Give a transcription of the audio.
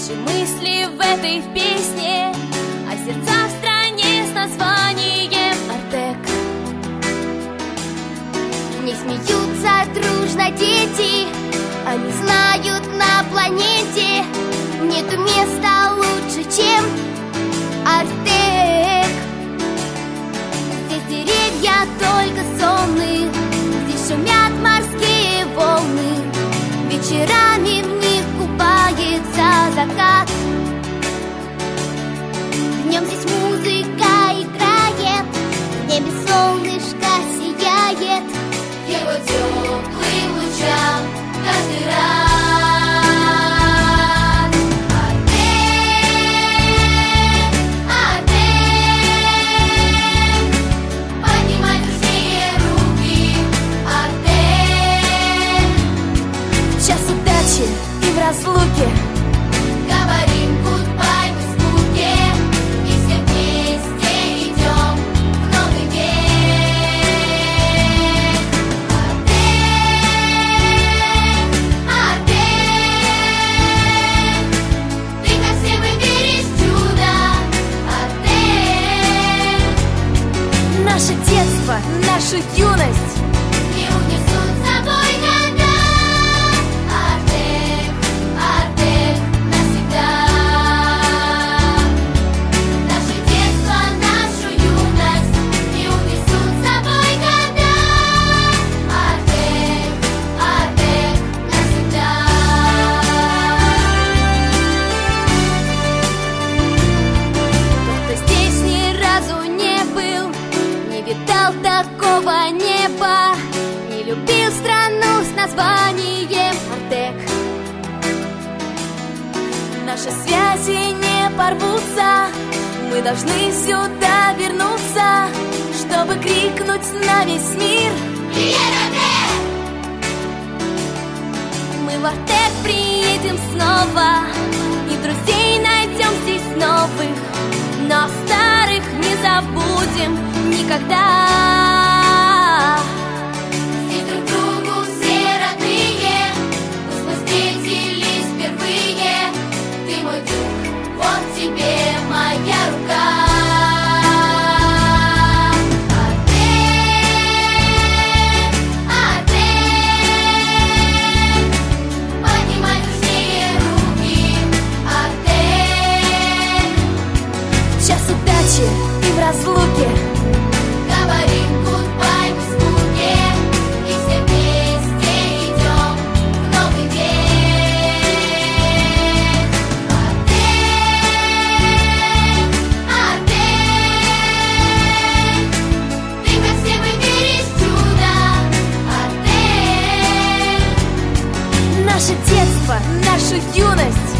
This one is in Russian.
Наши мысли в этой песне, а сердца в стране с названием Артек. В ней смеются дружно дети, они знают, на планете нету места лучше, чем Артек. Здесь деревья только сонные, здесь шумят морские волны, вечерами в них купается закат. Днем здесь музыка играет, в небе солнышко сияет его теплым лучам каждый раз. И в разлуке говорим гудбай в скуке, и все вместе идем в новый век. Артек, Артек, ты как все выберешь чудо. Артек, наше детство, нашу юность не унесут с собой года. Такого неба, не любил страну с названием Артек. Наши связи не порвутся, мы должны сюда вернуться, чтобы крикнуть на весь мир: привет, Артек! Мы в Артек приедем снова, и друзей найдем здесь новых, но старых не забудем никогда. Здесь друг другу все родные, пусть мы встретились впервые. Ты мой друг, вот тебе моя рука. Артек, Артек, поднимай дружнее руки. Артек, Час удачи и в разлуке говорим гудбай в скуке, и все вместе идем в новый век. Артек, Артек, ты как все выберешь чудо. Артек, наше детство, нашу юность